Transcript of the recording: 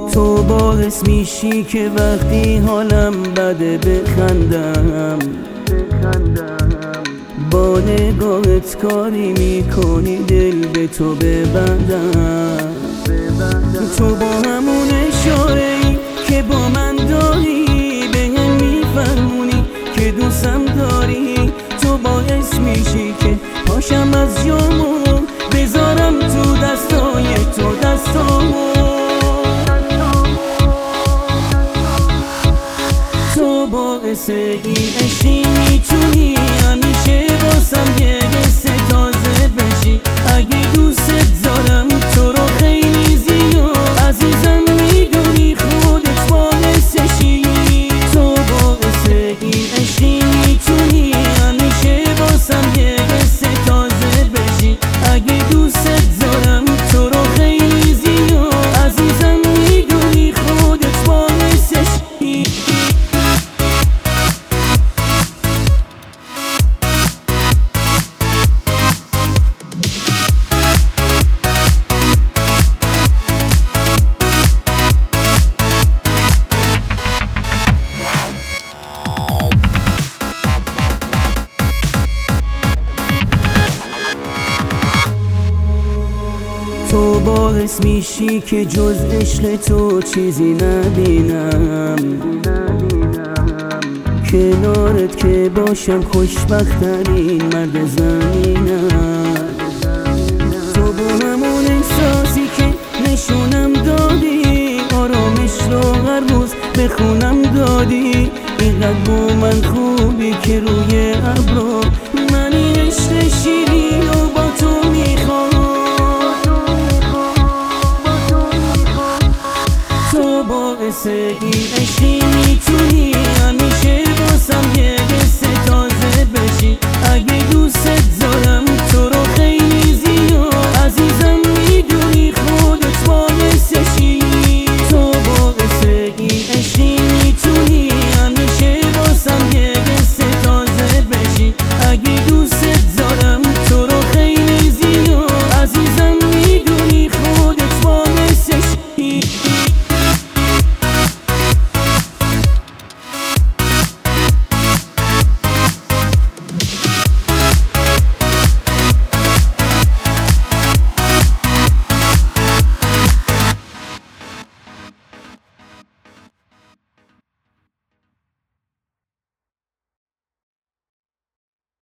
تو باعث میشی که وقتی حالم بده بخندم، با نگاهت کاری میکنی دل به تو ببندم. تو با همون اشاره‌ای که با من داری بهم میفهمونی که دوستم داری. تو باعث میشی که پاشم از جامو بذارم تو دستای تو دستامو. تو باعث این عشقی میتونی همیشه واسم یه قصه تازه بشی. اگه دوست دارم تو رو خیلی زیاد عزیزم میدونی خودت باعثشی. تو باعث این عشقی میتونی همیشه واسم یه قصه تازه بشی. اگه دوست دارم تو رو خیلی زیاد عزیزم میدونی خودت باعثشی. تو باعث میشی که جز عشق تو چیزی نبینم. کنارت که باشم خوشبخت‌ترین مرد زمینم. تو با همون احساسی که نشونم دادی آرامش رو هر روز بخونم دادی. اینقدر با من خوبی که روی ابرو من این عشق شیرین رو با تو میخوام. تو باعث این عشقی میتونی همیشه واسم یه قصه تازه بشی. اگه دوست دارم